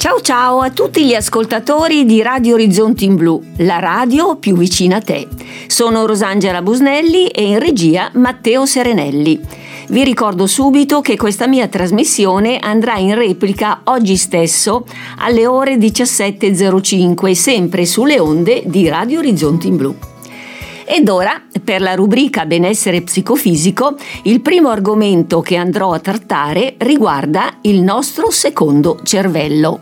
Ciao ciao a tutti gli ascoltatori di Radio Orizzonti in Blu, la radio più vicina a te. Sono Rosangela Busnelli e in regia Matteo Serenelli. Vi ricordo subito che questa mia trasmissione andrà in replica oggi stesso alle ore 17.05, sempre sulle onde di Radio Orizzonti in Blu. Ed ora, per la rubrica Benessere psicofisico, il primo argomento che andrò a trattare riguarda il nostro secondo cervello.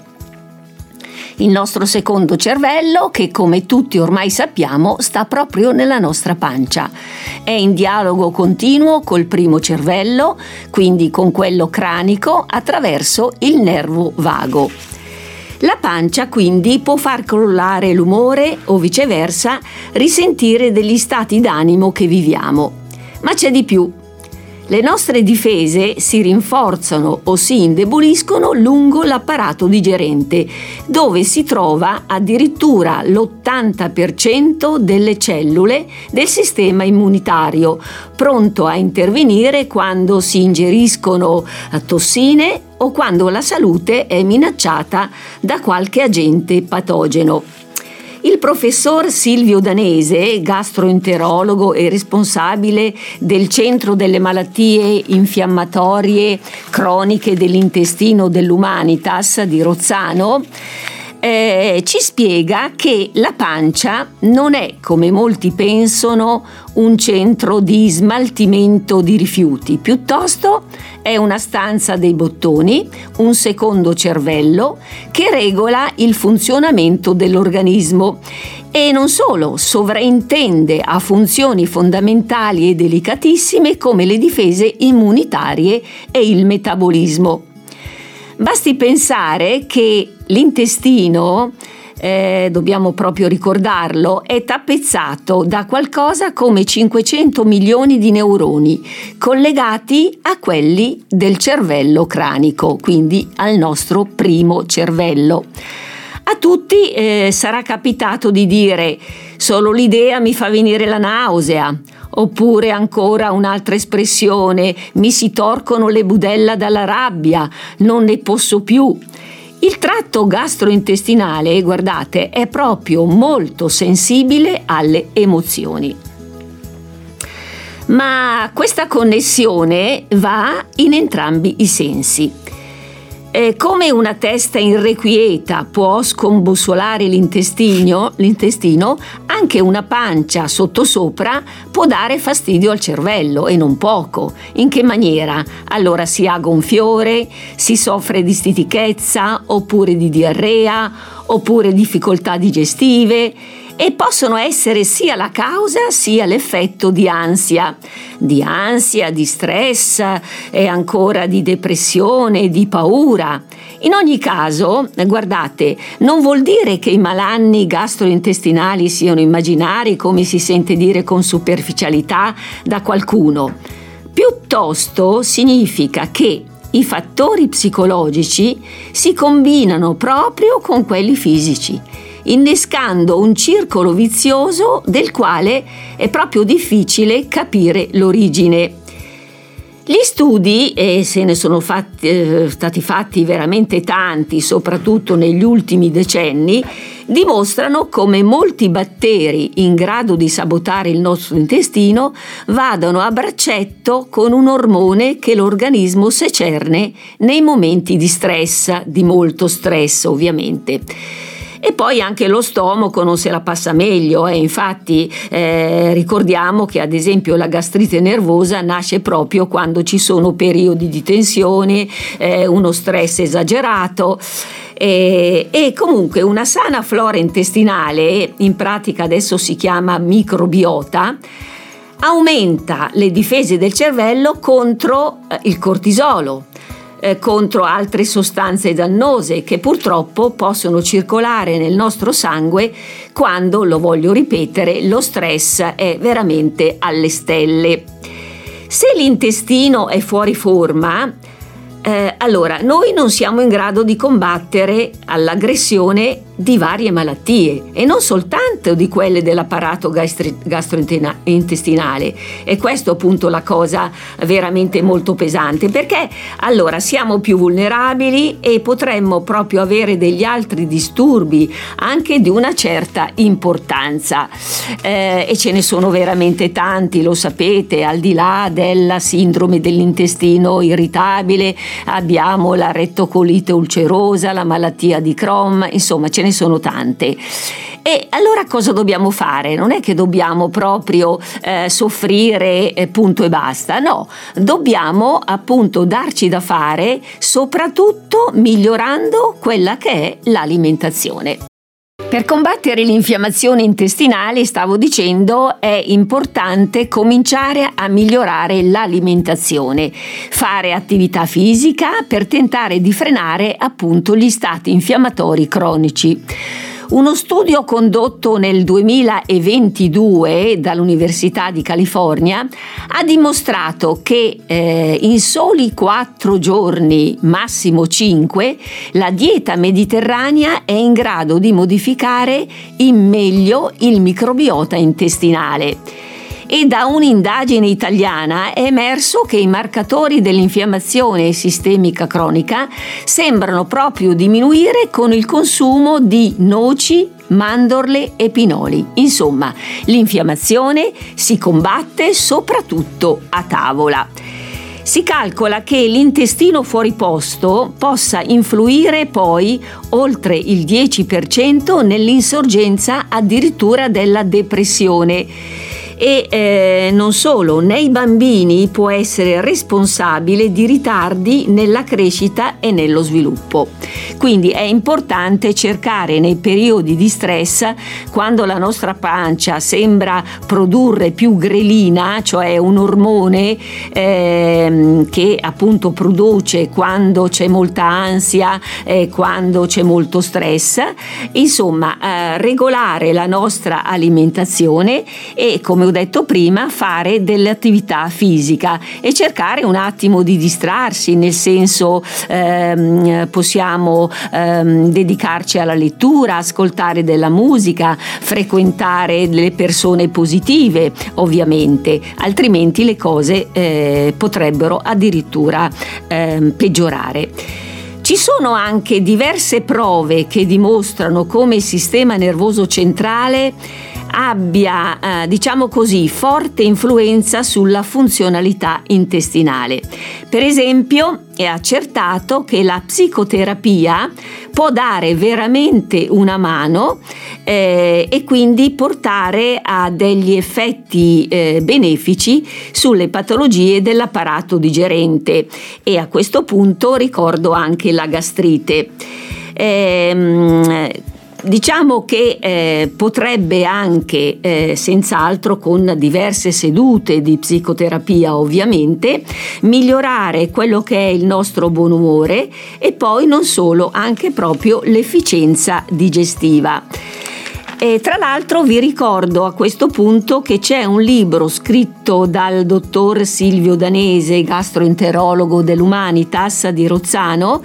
Il nostro secondo cervello, che come tutti ormai sappiamo, sta proprio nella nostra pancia. È in dialogo continuo col primo cervello, quindi con quello cranico, attraverso il nervo vago. La pancia quindi può far crollare l'umore o viceversa risentire degli stati d'animo che viviamo. Ma c'è di più. Le nostre difese si rinforzano o si indeboliscono lungo l'apparato digerente, dove si trova addirittura l'80% delle cellule del sistema immunitario, pronto a intervenire quando si ingeriscono tossine o quando la salute è minacciata da qualche agente patogeno. Il professor Silvio Danese, gastroenterologo e responsabile del Centro delle Malattie Infiammatorie Croniche dell'Intestino dell'Humanitas di Rozzano, ci spiega che la pancia non è, come molti pensano, un centro di smaltimento di rifiuti, piuttosto è una stanza dei bottoni, un secondo cervello che regola il funzionamento dell'organismo e non solo, sovraintende a funzioni fondamentali e delicatissime come le difese immunitarie e il metabolismo. Basti pensare che l'intestino, dobbiamo proprio ricordarlo, è tappezzato da qualcosa come 500 milioni di neuroni collegati a quelli del cervello cranico, quindi al nostro primo cervello. A tutti sarà capitato di dire: solo l'idea mi fa venire la nausea. Oppure ancora un'altra espressione: mi si torcono le budella dalla rabbia, non ne posso più. Il tratto gastrointestinale, guardate, è proprio molto sensibile alle emozioni. Ma questa connessione va in entrambi i sensi. Come una testa irrequieta può scombussolare l'intestino, anche una pancia sottosopra può dare fastidio al cervello, e non poco. In che maniera? Allora si ha gonfiore, si soffre di stitichezza, oppure di diarrea, oppure difficoltà digestive, e possono essere sia la causa sia l'effetto di ansia, di stress e ancora di depressione, di paura. In ogni caso, guardate, non vuol dire che i malanni gastrointestinali siano immaginari, come si sente dire con superficialità da qualcuno. Piuttosto significa che i fattori psicologici si combinano proprio con quelli fisici, innescando un circolo vizioso del quale è proprio difficile capire l'origine. Gli studi, e se ne sono stati fatti veramente tanti, soprattutto negli ultimi decenni, dimostrano come molti batteri in grado di sabotare il nostro intestino vadano a braccetto con un ormone che l'organismo secerne nei momenti di stress, di molto stress ovviamente. E poi anche lo stomaco non se la passa meglio, infatti ricordiamo che ad esempio la gastrite nervosa nasce proprio quando ci sono periodi di tensione, uno stress esagerato, e comunque una sana flora intestinale, in pratica adesso si chiama microbiota, aumenta le difese del cervello contro il cortisolo, contro altre sostanze dannose che purtroppo possono circolare nel nostro sangue quando, lo voglio ripetere, lo stress è veramente alle stelle. Se l'intestino è fuori forma, Allora, noi non siamo in grado di combattere all'aggressione di varie malattie e non soltanto di quelle dell'apparato gastrointestinale, e questo appunto la cosa veramente molto pesante, perché allora siamo più vulnerabili e potremmo proprio avere degli altri disturbi anche di una certa importanza, e ce ne sono veramente tanti, lo sapete. Al di là della sindrome dell'intestino irritabile abbiamo la rettocolite ulcerosa, la malattia di Crohn, insomma ce ne sono tante. E allora cosa dobbiamo fare? Non è che dobbiamo proprio soffrire punto e basta, no, dobbiamo appunto darci da fare, soprattutto migliorando quella che è l'alimentazione. Per combattere l'infiammazione intestinale, stavo dicendo, è importante cominciare a migliorare l'alimentazione, fare attività fisica per tentare di frenare appunto gli stati infiammatori cronici. Uno studio condotto nel 2022 dall'Università di California ha dimostrato che in soli 4 giorni, massimo 5, la dieta mediterranea è in grado di modificare in meglio il microbiota intestinale. E da un'indagine italiana è emerso che i marcatori dell'infiammazione sistemica cronica sembrano proprio diminuire con il consumo di noci, mandorle e pinoli. Insomma, l'infiammazione si combatte soprattutto a tavola. Si calcola che l'intestino fuori posto possa influire poi oltre il 10% nell'insorgenza addirittura della depressione. E non solo, nei bambini può essere responsabile di ritardi nella crescita e nello sviluppo. Quindi è importante cercare nei periodi di stress, quando la nostra pancia sembra produrre più grelina, cioè un ormone che appunto produce quando c'è molta ansia, quando c'è molto stress, insomma regolare la nostra alimentazione e, come ho detto prima, fare dell'attività fisica e cercare un attimo di distrarsi, nel senso possiamo dedicarci alla lettura, ascoltare della musica, frequentare delle persone positive, ovviamente, altrimenti le cose potrebbero addirittura peggiorare. Ci sono anche diverse prove che dimostrano come il sistema nervoso centrale abbia, diciamo così, forte influenza sulla funzionalità intestinale. Per esempio, è accertato che la psicoterapia può dare veramente una mano e quindi portare a degli effetti benefici sulle patologie dell'apparato digerente, e a questo punto ricordo anche la gastrite. Diciamo che potrebbe anche, senz'altro con diverse sedute di psicoterapia ovviamente, migliorare quello che è il nostro buon umore e poi non solo, anche proprio l'efficienza digestiva. E tra l'altro vi ricordo a questo punto che c'è un libro scritto dal dottor Silvio Danese, gastroenterologo dell'Humanitas di Rozzano,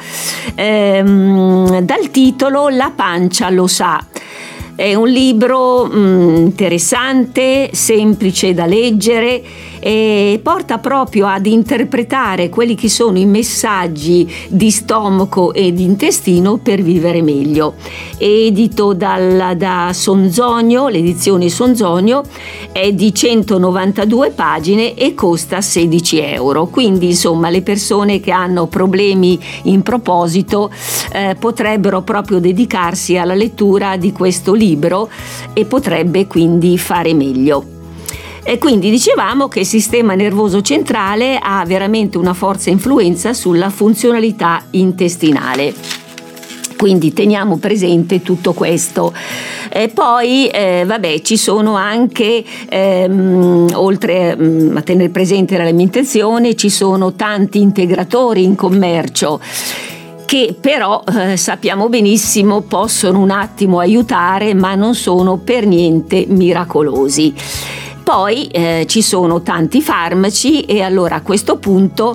dal titolo La pancia lo sa. È un libro interessante, semplice da leggere, e porta proprio ad interpretare quelli che sono i messaggi di stomaco e di intestino per vivere meglio. È edito da Sonzogno, l'edizione Sonzogno, è di 192 pagine e costa 16 euro. Quindi insomma le persone che hanno problemi in proposito potrebbero proprio dedicarsi alla lettura di questo libro e potrebbe quindi fare meglio. E quindi dicevamo che il sistema nervoso centrale ha veramente una forte influenza sulla funzionalità intestinale. Quindi teniamo presente tutto questo. E poi ci sono anche, oltre a tenere presente l'alimentazione, ci sono tanti integratori in commercio che però sappiamo benissimo possono un attimo aiutare, ma non sono per niente miracolosi. Poi ci sono tanti farmaci e allora a questo punto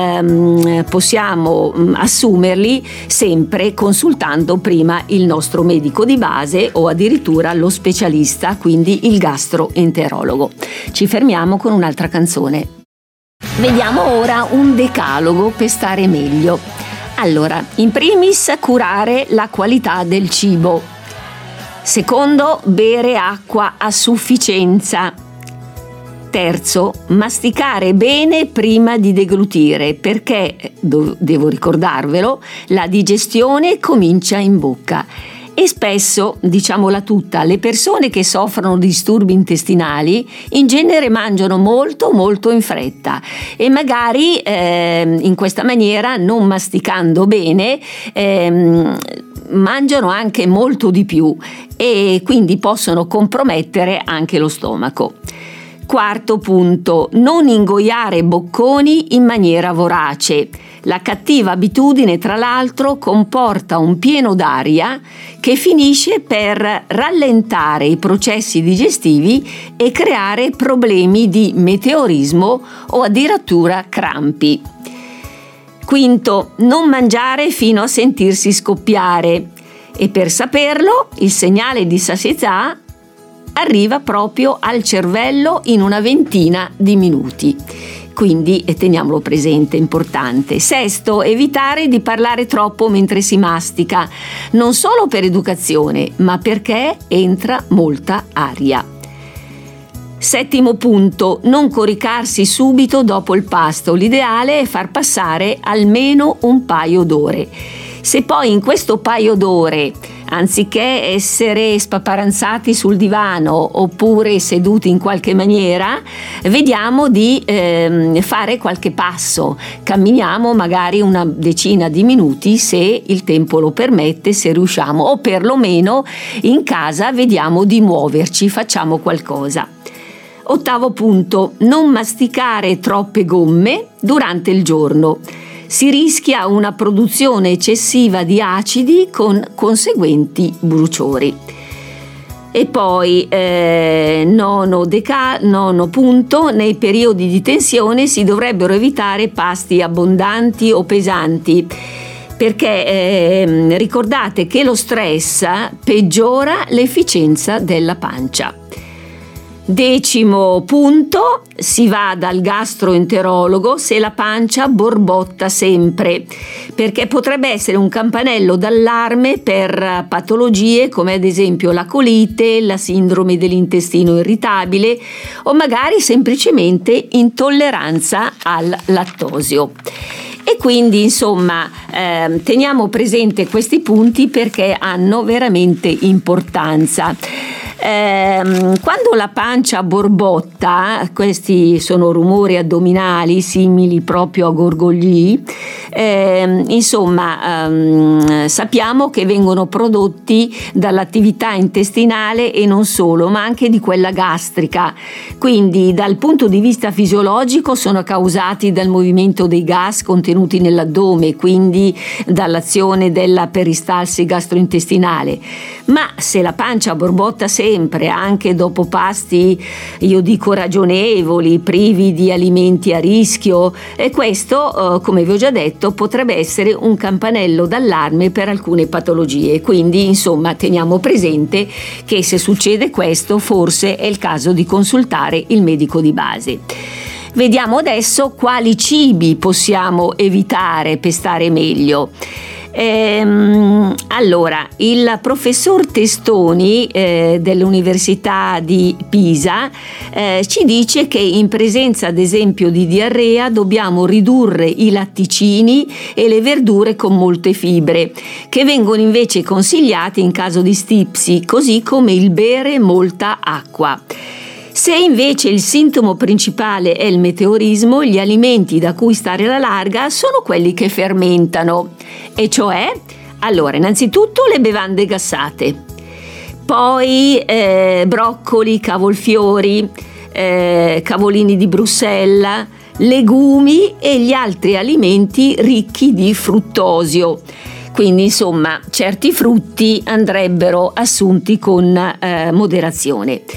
possiamo assumerli sempre consultando prima il nostro medico di base o addirittura lo specialista, quindi il gastroenterologo. Ci fermiamo con un'altra canzone. Vediamo ora un decalogo per stare meglio. Allora, in primis curare la qualità del cibo. Secondo, bere acqua a sufficienza. Terzo, masticare bene prima di deglutire, perché, devo ricordarvelo, la digestione comincia in bocca. E spesso, diciamola tutta, le persone che soffrono di disturbi intestinali in genere mangiano molto in fretta e magari in questa maniera, non masticando bene, mangiano anche molto di più e quindi possono compromettere anche lo stomaco. Quarto punto, non ingoiare bocconi in maniera vorace. La cattiva abitudine, tra l'altro, comporta un pieno d'aria che finisce per rallentare i processi digestivi e creare problemi di meteorismo o addirittura crampi. Quinto, non mangiare fino a sentirsi scoppiare. E per saperlo, il segnale di sazietà arriva proprio al cervello in una ventina di minuti. Quindi teniamolo presente, importante. Sesto, evitare di parlare troppo mentre si mastica, non solo per educazione, ma perché entra molta aria. Settimo punto, non coricarsi subito dopo il pasto. L'ideale è far passare almeno un paio d'ore. Se poi in questo paio d'ore, anziché essere spaparanzati sul divano oppure seduti in qualche maniera, vediamo di fare qualche passo, camminiamo magari una decina di minuti se il tempo lo permette, se riusciamo, o perlomeno in casa vediamo di muoverci, facciamo qualcosa. Ottavo punto, non masticare troppe gomme durante il giorno. Si rischia una produzione eccessiva di acidi con conseguenti bruciori. E poi nono punto, nei periodi di tensione si dovrebbero evitare pasti abbondanti o pesanti, perché ricordate che lo stress peggiora l'efficienza della pancia. Decimo punto, si va dal gastroenterologo se la pancia borbotta sempre, perché potrebbe essere un campanello d'allarme per patologie come ad esempio la colite, la sindrome dell'intestino irritabile o magari semplicemente intolleranza al lattosio. E quindi insomma teniamo presente questi punti perché hanno veramente importanza. Quando la pancia borbotta, questi sono rumori addominali simili proprio a gorgogli, sappiamo che vengono prodotti dall'attività intestinale e non solo, ma anche di quella gastrica. Quindi dal punto di vista fisiologico sono causati dal movimento dei gas contenuti nell'addome, quindi dall'azione della peristalsi gastrointestinale. Ma se la pancia borbotta sempre, anche dopo pasti, io dico ragionevoli, privi di alimenti a rischio, e questo, come vi ho già detto, potrebbe essere un campanello d'allarme per alcune patologie. Quindi, insomma, teniamo presente che se succede questo, forse è il caso di consultare il medico di base. Vediamo adesso quali cibi possiamo evitare per stare meglio. Allora, il professor Testoni dell'Università di Pisa ci dice che in presenza ad esempio di diarrea dobbiamo ridurre i latticini e le verdure con molte fibre, che vengono invece consigliati in caso di stipsi, così come il bere molta acqua. Se invece il sintomo principale è il meteorismo, gli alimenti da cui stare alla larga sono quelli che fermentano, e cioè, allora, innanzitutto le bevande gassate, poi broccoli, cavolfiori, cavolini di Bruxelles, legumi e gli altri alimenti ricchi di fruttosio. Quindi, insomma, certi frutti andrebbero assunti con moderazione.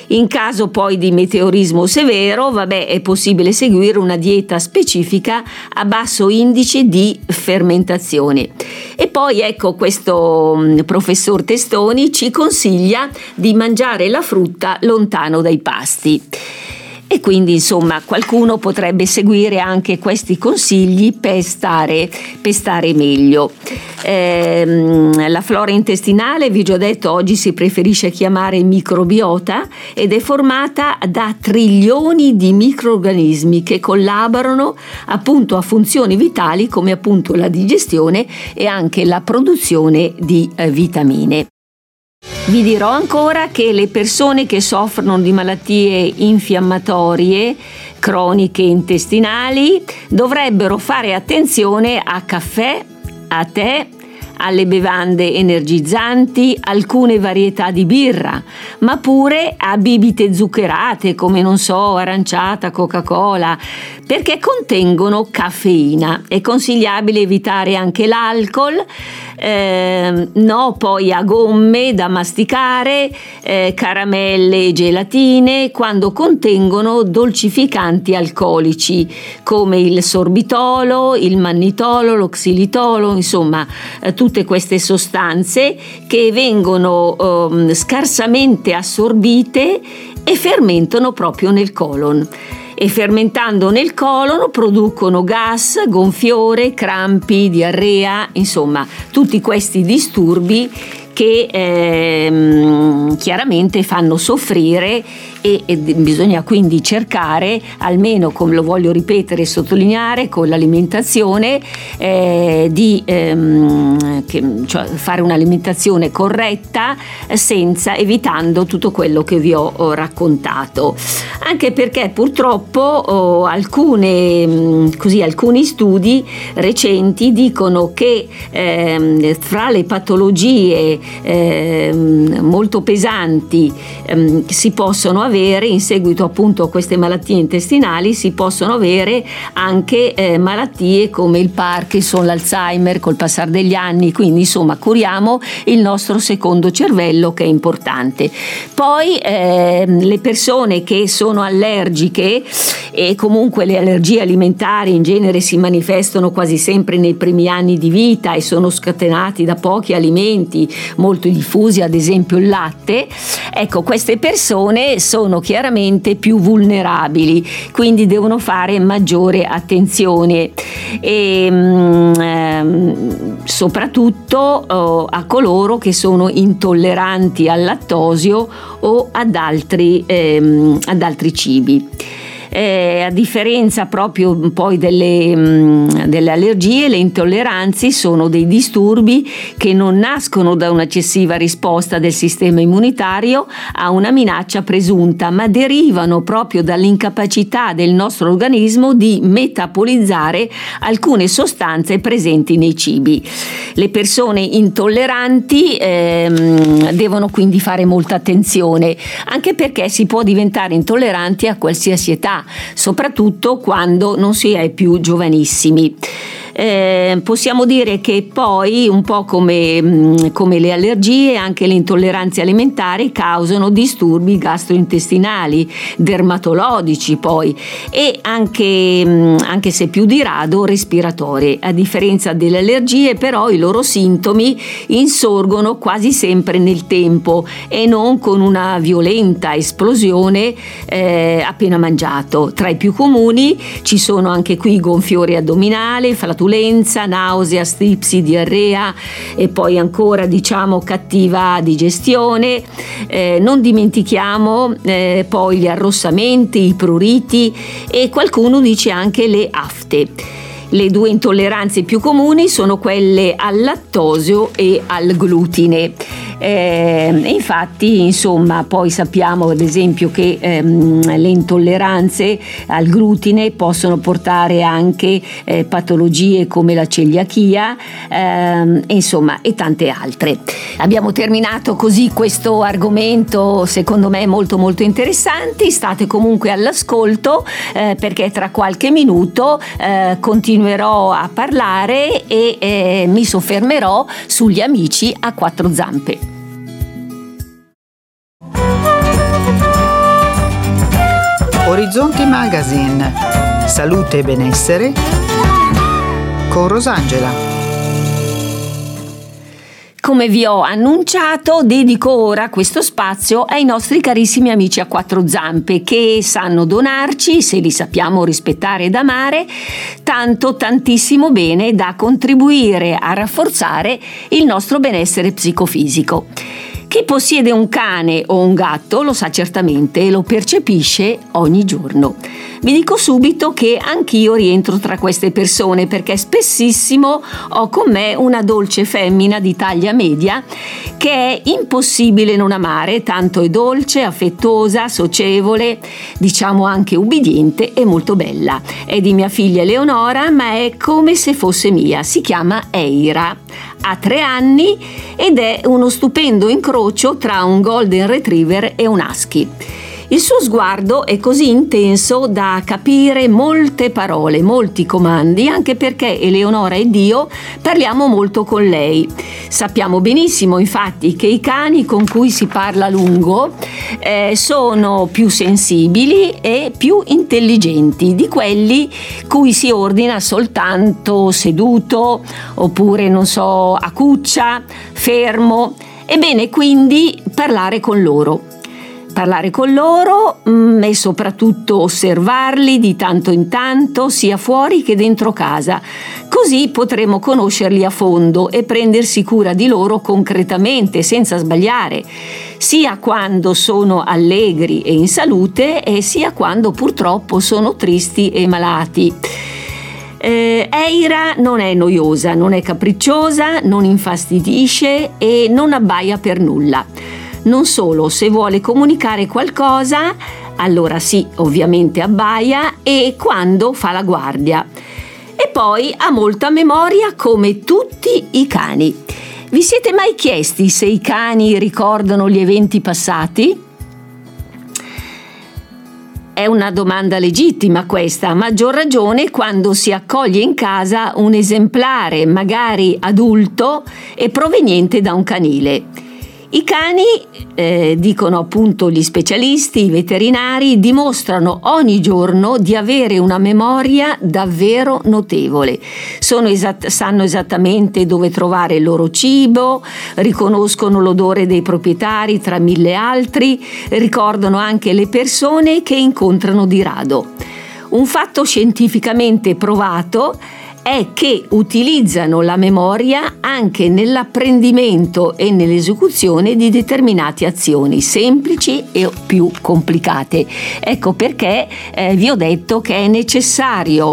In caso poi di meteorismo severo, è possibile seguire una dieta specifica a basso indice di fermentazione. E poi ecco, questo professor Testoni ci consiglia di mangiare la frutta lontano dai pasti. E quindi insomma qualcuno potrebbe seguire anche questi consigli per stare meglio. La flora intestinale, vi ho già detto, oggi si preferisce chiamare microbiota ed è formata da trilioni di microrganismi che collaborano appunto a funzioni vitali come appunto la digestione e anche la produzione di vitamine. Vi dirò ancora che le persone che soffrono di malattie infiammatorie croniche intestinali dovrebbero fare attenzione a caffè, a tè, alle bevande energizzanti, alcune varietà di birra, ma pure a bibite zuccherate come aranciata, Coca-Cola, perché contengono caffeina. È consigliabile evitare anche l'alcol, poi a gomme da masticare, caramelle e gelatine quando contengono dolcificanti alcolici come il sorbitolo, il mannitolo, lo xilitolo, insomma tutte queste sostanze che vengono scarsamente assorbite e fermentano proprio nel colon. E fermentando nel colon producono gas, gonfiore, crampi, diarrea, insomma tutti questi disturbi che chiaramente fanno soffrire e bisogna quindi cercare, almeno, come lo voglio ripetere e sottolineare, con l'alimentazione di fare un'alimentazione corretta evitando tutto quello che vi ho raccontato, anche perché purtroppo alcuni studi recenti dicono che fra le patologie molto pesanti si possono avere, in seguito appunto a queste malattie intestinali, si possono avere anche malattie come il Parkinson, l'Alzheimer col passare degli anni, quindi insomma curiamo il nostro secondo cervello, che è importante. Poi le persone che sono allergiche, e comunque le allergie alimentari in genere si manifestano quasi sempre nei primi anni di vita e sono scatenati da pochi alimenti molto diffusi, ad esempio il latte, ecco, queste persone sono chiaramente più vulnerabili, quindi devono fare maggiore attenzione e soprattutto a coloro che sono intolleranti al lattosio o ad altri cibi. A differenza proprio poi delle allergie, le intolleranze sono dei disturbi che non nascono da un'eccessiva risposta del sistema immunitario a una minaccia presunta, ma derivano proprio dall'incapacità del nostro organismo di metabolizzare alcune sostanze presenti nei cibi. Le persone intolleranti devono quindi fare molta attenzione, anche perché si può diventare intolleranti a qualsiasi età, soprattutto quando non si è più giovanissimi. Possiamo dire che poi, un po' come le allergie, anche le intolleranze alimentari causano disturbi gastrointestinali, dermatologici poi, e anche se più di rado respiratori. A differenza delle allergie, però, i loro sintomi insorgono quasi sempre nel tempo e non con una violenta esplosione appena mangiato. Tra i più comuni ci sono anche qui gonfiore addominale, flatulenza, nausea, stipsi, diarrea e poi ancora cattiva digestione. Non dimentichiamo poi gli arrossamenti, i pruriti e qualcuno dice anche le afte. Le due intolleranze più comuni sono quelle al lattosio e al glutine. Infatti, insomma, poi sappiamo ad esempio che le intolleranze al glutine possono portare anche patologie come la celiachia, insomma, e tante altre. Abbiamo terminato così questo argomento, secondo me molto molto interessante. State comunque all'ascolto perché tra qualche minuto continuerò a parlare e mi soffermerò sugli amici a quattro zampe. Orizzonti Magazine. Salute e benessere con Rosangela. Come vi ho annunciato, dedico ora questo spazio ai nostri carissimi amici a quattro zampe che sanno donarci, se li sappiamo rispettare ed amare, tantissimo bene da contribuire a rafforzare il nostro benessere psicofisico. Chi possiede un cane o un gatto lo sa certamente e lo percepisce ogni giorno. Vi dico subito che anch'io rientro tra queste persone perché spessissimo ho con me una dolce femmina di taglia media che è impossibile non amare, tanto è dolce, affettuosa, socievole, diciamo anche ubbidiente e molto bella. È di mia figlia Eleonora, ma è come se fosse mia. Si chiama Eira. Ha 3 anni ed è uno stupendo incrocio tra un Golden Retriever e un Husky. Il suo sguardo è così intenso da capire molte parole, molti comandi, anche perché Eleonora ed io parliamo molto con lei. Sappiamo benissimo infatti che i cani con cui si parla a lungo sono più sensibili e più intelligenti di quelli cui si ordina soltanto seduto oppure a cuccia, fermo. Ebbene, quindi parlare con loro e soprattutto osservarli di tanto in tanto sia fuori che dentro casa, così potremo conoscerli a fondo e prendersi cura di loro concretamente senza sbagliare, sia quando sono allegri e in salute e sia quando purtroppo sono tristi e malati. Eira non è noiosa, non è capricciosa, non infastidisce e non abbaia per nulla. Non solo, se vuole comunicare qualcosa, allora sì, ovviamente abbaia e quando fa la guardia. E poi ha molta memoria come tutti i cani. Vi siete mai chiesti se i cani ricordano gli eventi passati? È una domanda legittima questa, a maggior ragione quando si accoglie in casa un esemplare, magari adulto e proveniente da un canile. I cani, dicono appunto gli specialisti, i veterinari, dimostrano ogni giorno di avere una memoria davvero notevole. Sanno esattamente dove trovare il loro cibo, riconoscono l'odore dei proprietari tra mille altri, ricordano anche le persone che incontrano di rado. Un fatto scientificamente provato è che utilizzano la memoria anche nell'apprendimento e nell'esecuzione di determinate azioni semplici e più complicate. Ecco perché vi ho detto che è necessario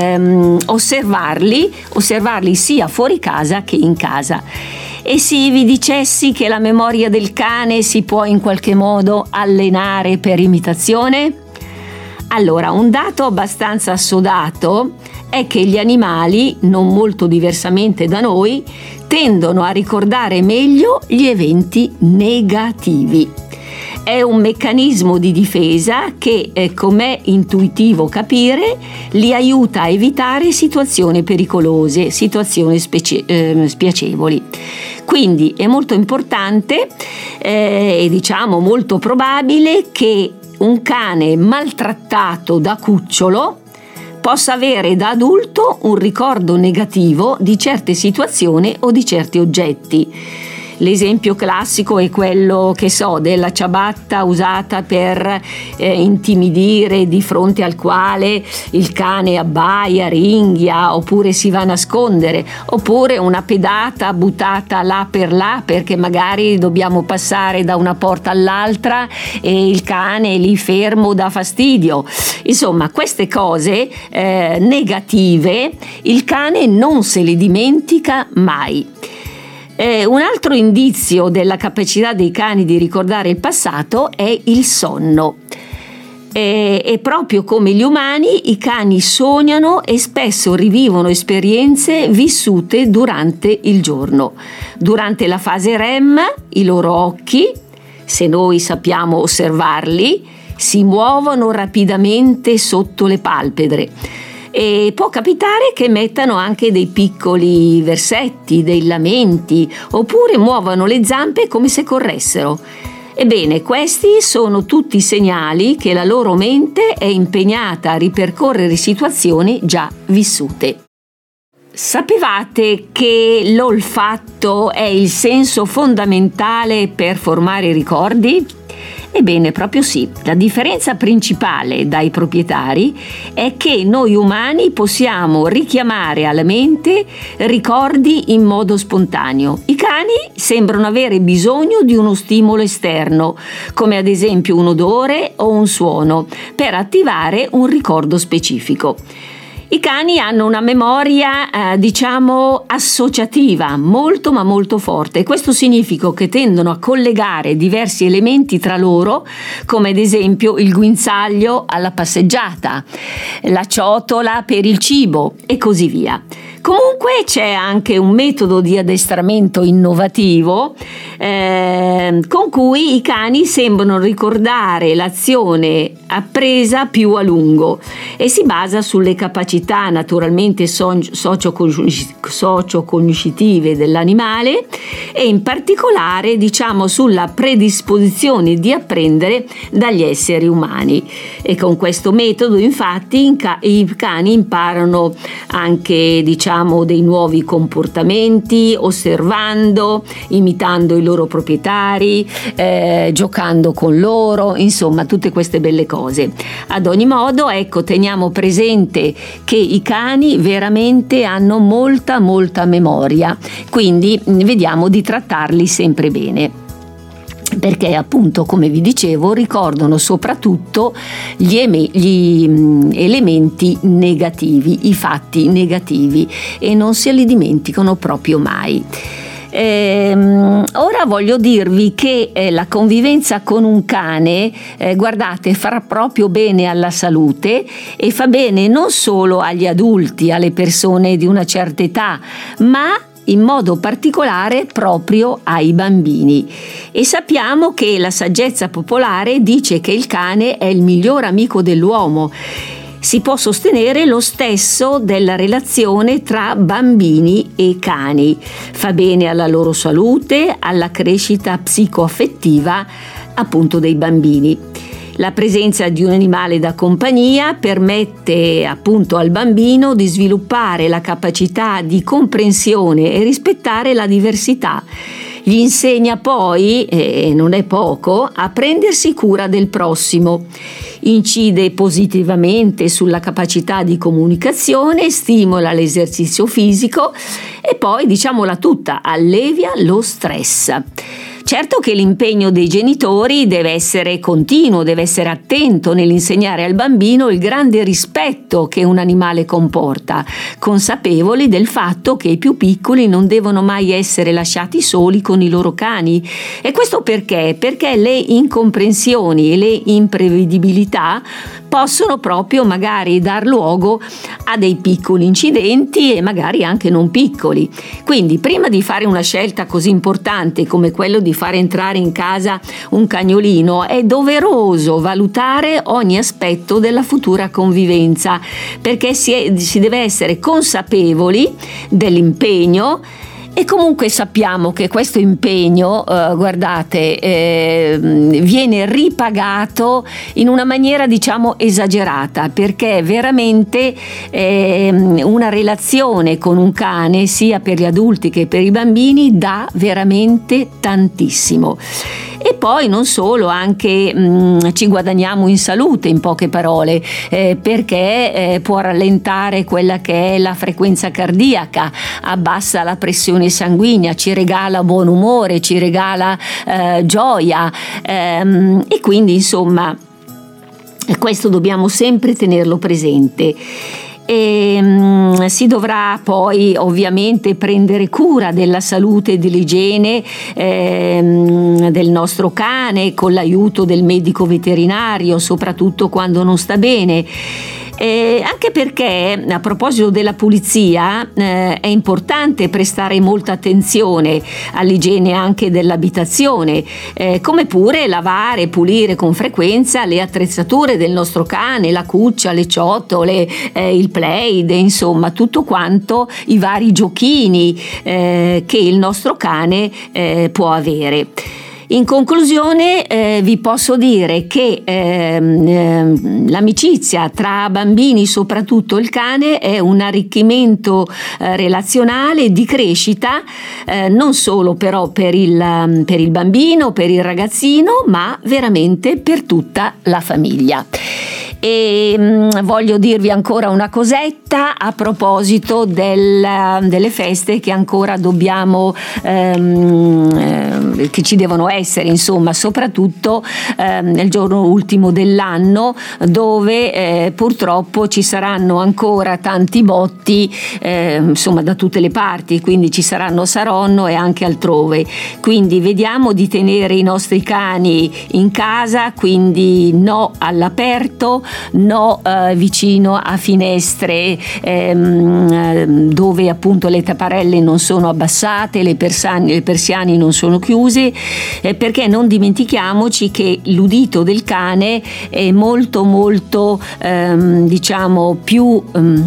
osservarli sia fuori casa che in casa. E se vi dicessi che la memoria del cane si può in qualche modo allenare per imitazione? Allora, un dato abbastanza assodato è che gli animali, non molto diversamente da noi, tendono a ricordare meglio gli eventi negativi. È un meccanismo di difesa che, com'è intuitivo capire, li aiuta a evitare situazioni pericolose, situazioni spiacevoli. Quindi è molto importante e diciamo molto probabile che un cane maltrattato da cucciolo possa avere da adulto un ricordo negativo di certe situazioni o di certi oggetti. L'esempio classico è quello, della ciabatta usata per intimidire, di fronte al quale il cane abbaia, ringhia oppure si va a nascondere, oppure una pedata buttata là per là perché magari dobbiamo passare da una porta all'altra e il cane è lì fermo dà fastidio. Insomma, queste cose negative il cane non se le dimentica mai. Un altro indizio della capacità dei cani di ricordare il passato è il sonno. E proprio come gli umani, i cani sognano e spesso rivivono esperienze vissute durante il giorno. Durante la fase REM, i loro occhi, se noi sappiamo osservarli, si muovono rapidamente sotto le palpebre. E può capitare che mettano anche dei piccoli versetti, dei lamenti, oppure muovano le zampe come se corressero. Ebbene, questi sono tutti segnali che la loro mente è impegnata a ripercorrere situazioni già vissute. Sapevate che l'olfatto è il senso fondamentale per formare ricordi? Ebbene, proprio sì. La differenza principale dai proprietari è che noi umani possiamo richiamare alla mente ricordi in modo spontaneo. I cani sembrano avere bisogno di uno stimolo esterno, come ad esempio un odore o un suono, per attivare un ricordo specifico. I cani hanno una memoria, associativa, molto ma molto forte. Questo significa che tendono a collegare diversi elementi tra loro, come ad esempio il guinzaglio alla passeggiata, la ciotola per il cibo e così via. Comunque c'è anche un metodo di addestramento innovativo con cui i cani sembrano ricordare l'azione appresa più a lungo e si basa sulle capacità naturalmente socio-cognitive dell'animale e in particolare sulla predisposizione di apprendere dagli esseri umani. E con questo metodo infatti i cani imparano anche dei nuovi comportamenti, osservando, imitando i loro proprietari, giocando con loro, insomma tutte queste belle cose. Ad ogni modo, teniamo presente che i cani veramente hanno molta memoria, quindi vediamo di trattarli sempre bene, perché appunto, come vi dicevo, ricordano soprattutto gli elementi negativi, i fatti negativi, e non se li dimenticano proprio mai. Ora voglio dirvi che la convivenza con un cane, guardate, farà proprio bene alla salute e fa bene non solo agli adulti, alle persone di una certa età, ma in modo particolare proprio ai bambini. E sappiamo che la saggezza popolare dice che il cane è il miglior amico dell'uomo. Si può sostenere lo stesso della relazione tra bambini e cani. Fa bene alla loro salute, alla crescita psicoaffettiva appunto dei bambini. La presenza di un animale da compagnia permette appunto al bambino di sviluppare la capacità di comprensione e rispettare la diversità. Gli insegna poi, e non è poco, a prendersi cura del prossimo. Incide positivamente sulla capacità di comunicazione, stimola l'esercizio fisico e poi, diciamola tutta, allevia lo stress. Certo che l'impegno dei genitori deve essere continuo, deve essere attento nell'insegnare al bambino il grande rispetto che un animale comporta, consapevoli del fatto che i più piccoli non devono mai essere lasciati soli con i loro cani. E questo perché? Perché le incomprensioni e le imprevedibilità possono proprio magari dar luogo a dei piccoli incidenti e magari anche non piccoli. Quindi prima di fare una scelta così importante come quello di fare entrare in casa un cagnolino è doveroso valutare ogni aspetto della futura convivenza, perché si deve essere consapevoli dell'impegno. E comunque sappiamo che questo impegno, viene ripagato in una maniera esagerata, perché veramente una relazione con un cane, sia per gli adulti che per i bambini, dà veramente tantissimo. E poi non solo, anche ci guadagniamo in salute, in poche parole, perché può rallentare quella che è la frequenza cardiaca, abbassa la pressione sanguigna, ci regala buon umore, ci regala gioia, e quindi insomma questo dobbiamo sempre tenerlo presente. Si dovrà poi ovviamente prendere cura della salute e dell'igiene del nostro cane con l'aiuto del medico veterinario, soprattutto quando non sta bene. Anche perché, a proposito della pulizia, è importante prestare molta attenzione all'igiene anche dell'abitazione, come pure lavare e pulire con frequenza le attrezzature del nostro cane, la cuccia, le ciotole, il plaid, insomma tutto quanto, i vari giochini che il nostro cane può avere. In conclusione vi posso dire che l'amicizia tra bambini, soprattutto il cane, è un arricchimento relazionale di crescita, non solo però per il bambino, per il ragazzino, ma veramente per tutta la famiglia. E voglio dirvi ancora una cosetta a proposito delle feste che ancora dobbiamo che ci devono essere, insomma, soprattutto nel giorno ultimo dell'anno, dove purtroppo ci saranno ancora tanti botti, insomma, da tutte le parti, quindi ci saranno a Saronno e anche altrove. Quindi vediamo di tenere i nostri cani in casa, quindi no all'aperto, no vicino a finestre dove appunto le tapparelle non sono abbassate, le persiane non sono chiuse, perché non dimentichiamoci che l'udito del cane è molto molto diciamo più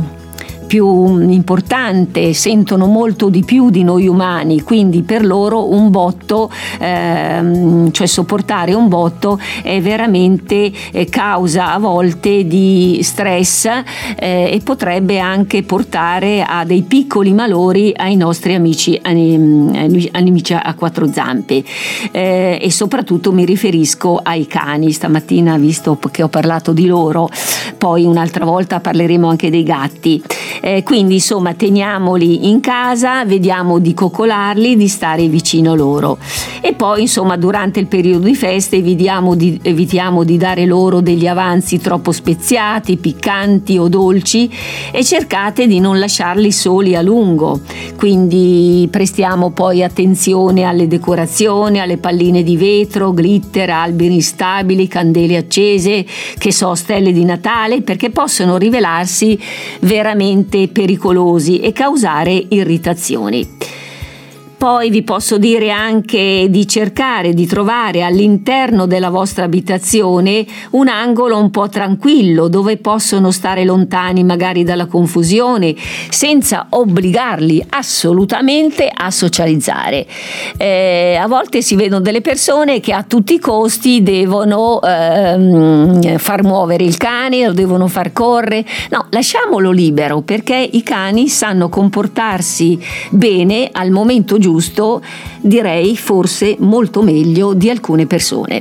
importante, sentono molto di più di noi umani, quindi per loro un botto, cioè sopportare un botto, è veramente causa a volte di stress e potrebbe anche portare a dei piccoli malori ai nostri amici a quattro zampe, e soprattutto mi riferisco ai cani. Stamattina, visto che ho parlato di loro, poi un'altra volta parleremo anche dei gatti. Quindi insomma teniamoli in casa, vediamo di coccolarli, di stare vicino loro, e poi insomma durante il periodo di feste evitiamo di dare loro degli avanzi troppo speziati, piccanti o dolci, e cercate di non lasciarli soli a lungo. Quindi prestiamo poi attenzione alle decorazioni, alle palline di vetro, glitter, alberi stabili, candele accese, stelle di Natale, perché possono rivelarsi veramente pericolosi e causare irritazioni. Poi vi posso dire anche di cercare di trovare all'interno della vostra abitazione un angolo un po' tranquillo, dove possono stare lontani magari dalla confusione, senza obbligarli assolutamente a socializzare. A volte si vedono delle persone che a tutti i costi devono far muovere il cane, lo devono far correre. No, lasciamolo libero, perché i cani sanno comportarsi bene al momento giusto, direi forse molto meglio di alcune persone.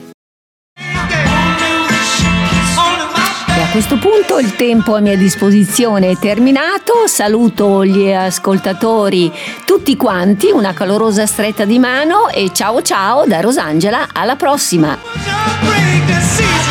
E a questo punto il tempo a mia disposizione è terminato. Saluto gli ascoltatori tutti quanti, una calorosa stretta di mano, e ciao ciao da Rosangela, alla prossima.